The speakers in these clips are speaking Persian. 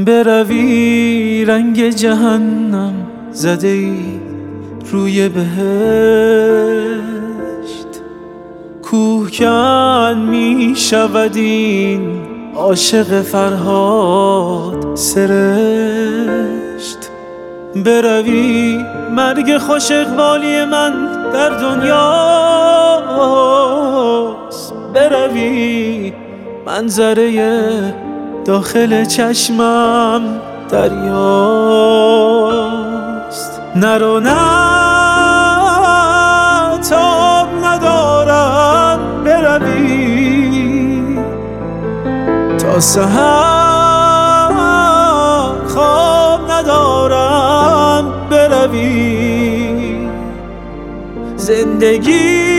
بروی رنگ جهنم زده ای روی بهشت، کوهکن می شود این عاشق فرهاد سرشت. بروی مرگ خوش اقبالی من در دنیاست، بروی منظره داخل چشمم دریاست. نرو نه تاب ندارم بروی تا سحر، خواب ندارم بروی زندگی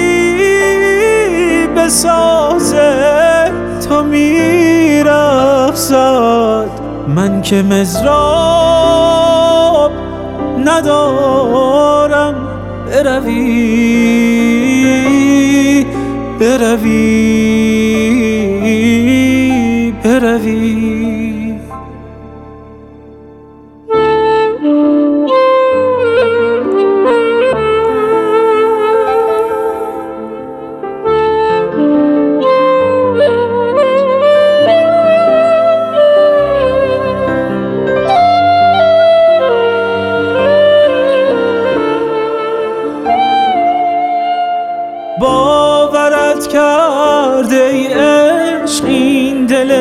بسازه تو میرقصد، من که مضراب ندارم بروی بروی بروی. باورت کرده ای عشق این دل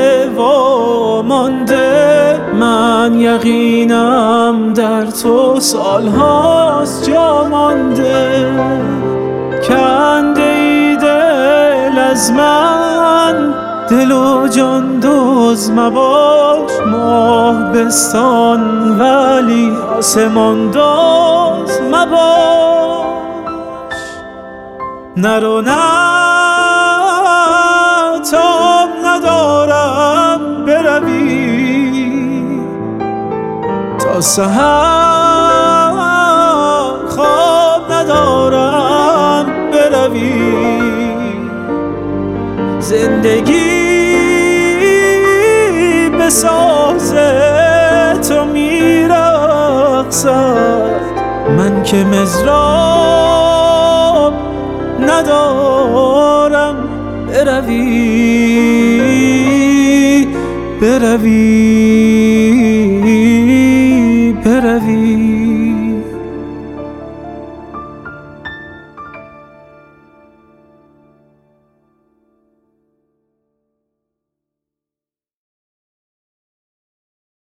وامانده، من یقینم در تو سالهاست جا مانده. کنده ای دل از من، دل و جان دوز مباش، ماه بستان ولی آسمان دوز مباش. نرو نه تاب ندارم بروی تا سحر، خواب ندارم بروی زندگی بسازه تو میرقصد، من که مضراب ندارم بروی بروی.